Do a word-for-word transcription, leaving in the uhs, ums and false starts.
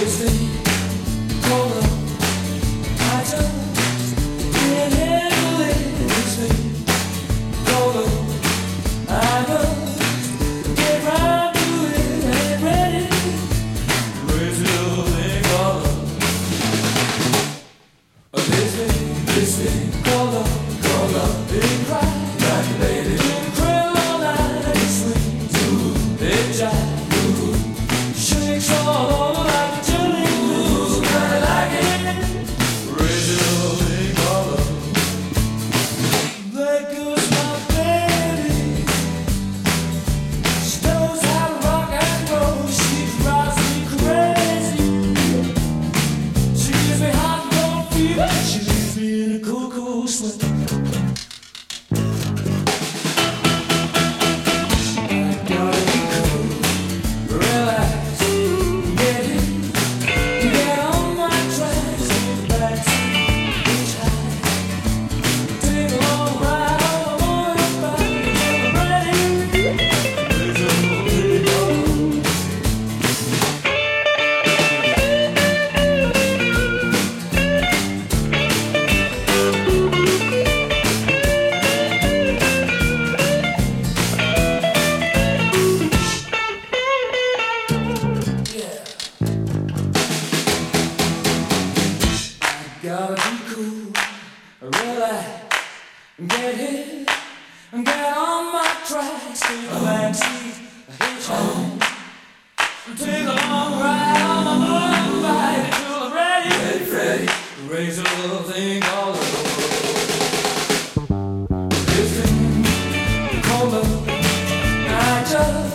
This thing called love, I just can't handle it. This thing called love, I just get right to it. Ain't ready. Crazy little thing called love. This thing, this thing called love, called love. It cry like a baby. It cry all night. It swings, ooh, it jives, ooh, shakes all over like a jelly. Ooh, kinda like it. Crazy little thing called love. There goes my baby. She knows how to rock and roll. She drives me crazy. She gives me hot and cold fever. She leaves me in a cool, cool sweat. Gotta be cool, relax, get it, get on my tracks, back to each high. Take a long ride on the motorbike, get ready. There's a little thing called gotta be cool, relax, get hit, get on my tracks, take a backseat, hitchhike, take a long ride on my motorbike until I'm ready, ready, ready, raise a little thing called love. This thing called love, I just